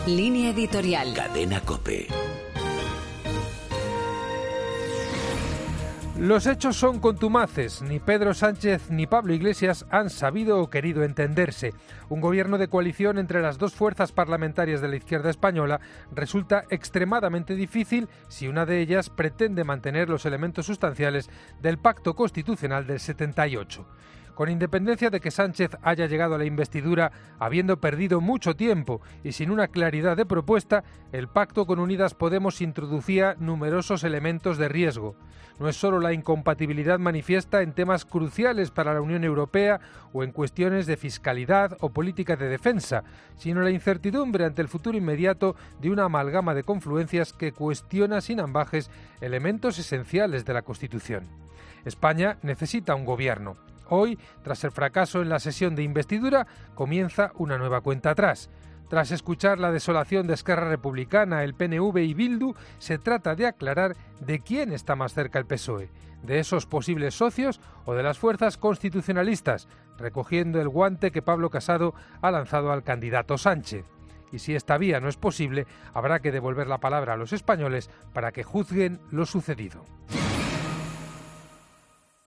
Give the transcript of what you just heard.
Línea editorial. Cadena COPE. Los hechos son contumaces. Ni Pedro Sánchez ni Pablo Iglesias han sabido o querido entenderse. Un gobierno de coalición entre las dos fuerzas parlamentarias de la izquierda española resulta extremadamente difícil si una de ellas pretende mantener los elementos sustanciales del Pacto Constitucional del 78. Con independencia de que Sánchez haya llegado a la investidura habiendo perdido mucho tiempo y sin una claridad de propuesta, el pacto con Unidas Podemos introducía numerosos elementos de riesgo. No es solo la incompatibilidad manifiesta en temas cruciales para la Unión Europea o en cuestiones de fiscalidad o política de defensa, sino la incertidumbre ante el futuro inmediato de una amalgama de confluencias que cuestiona sin ambages elementos esenciales de la Constitución. España necesita un gobierno. Hoy, tras el fracaso en la sesión de investidura, comienza una nueva cuenta atrás. Tras escuchar la desolación de Esquerra Republicana, el PNV y Bildu, se trata de aclarar de quién está más cerca el PSOE, de esos posibles socios o de las fuerzas constitucionalistas, recogiendo el guante que Pablo Casado ha lanzado al candidato Sánchez. Y si esta vía no es posible, habrá que devolver la palabra a los españoles para que juzguen lo sucedido.